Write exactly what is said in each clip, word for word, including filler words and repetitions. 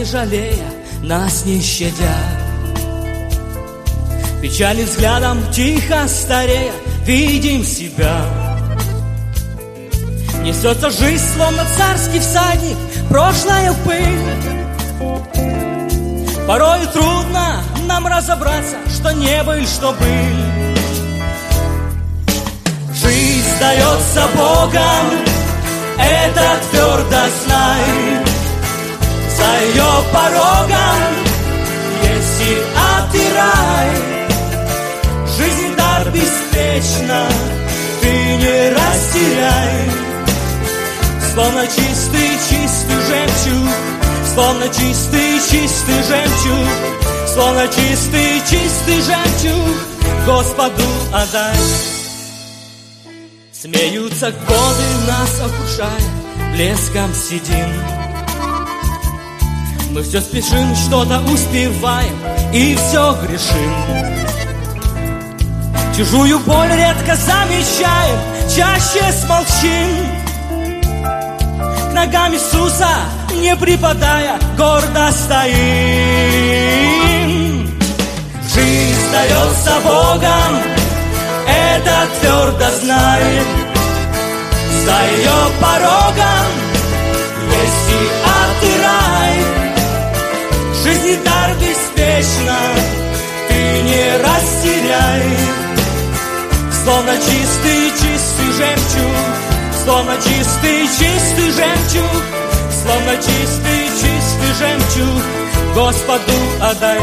не жалея, нас не щадя. Печальным взглядом, тихо старея, видим себя. Несется жизнь, словно царский всадник, прошлая пыль. Порой трудно нам разобраться, что не был, что был. Жизнь дается Богом, это твердо знай. За ее порогом есть и ад, и рай. Жизнь дар беспечно, ты не растеряй. Словно чистый, чистый жемчуг, словно чистый, чистый жемчуг, словно чистый, чистый жемчуг, Господу отдай. Смеются годы, нас окружая, блеском сидим. Мы все спешим, что-то успеваем и все грешим. Чужую боль редко замечаем, чаще смолчим. К ногам Иисуса не припадая, гордо стоим. Жизнь дается Богом, это твердо знай. За ее порогом есть и ад, и рай. Жизнь дар беспечно, ты не растеряй. Словно чистый, чистый жемчуг, словно чистый, чистый жемчуг, словно чистый, чистый жемчуг, Господу отдай.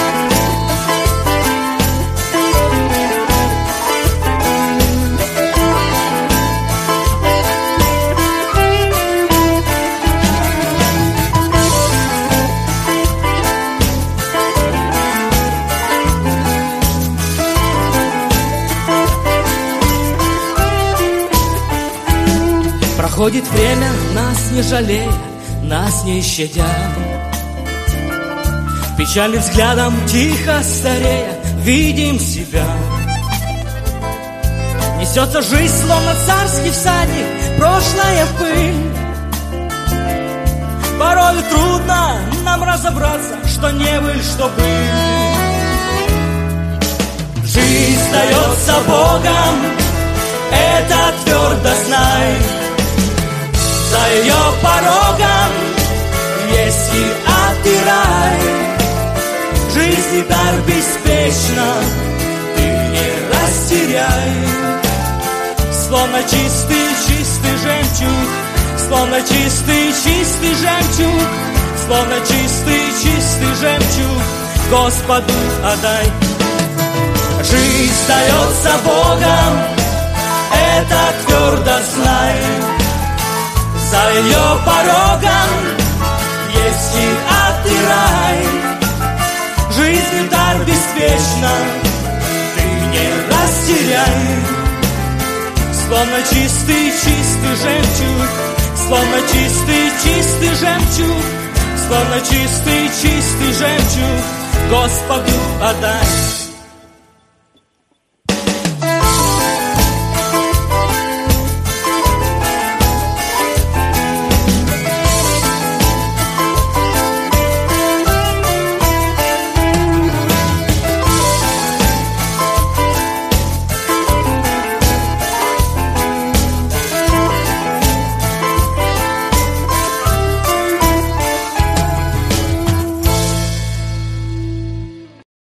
Проходит время, нас не жалея, нас не щадя. Печальным взглядом, тихо старея, видим себя. Несется жизнь, словно царский всадник, прошлая пыль. Порой трудно нам разобраться, что не был, что был. Жизнь дается Богом, это твердо знай. За ее порогом есть и ад, и рай. Жизнь и дар беспечно, ты не растеряй. Словно чистый, чистый жемчуг, словно чистый, чистый жемчуг, словно чистый, чистый жемчуг, Господу отдай. Жизнь дается Богом, это твердо знай. За ее порогом есть и ад, и рай. Жизнь и дар беспечно, ты не растеряй. Словно чистый, чистый жемчуг, словно чистый, чистый жемчуг, словно чистый, чистый жемчуг, Господу отдай.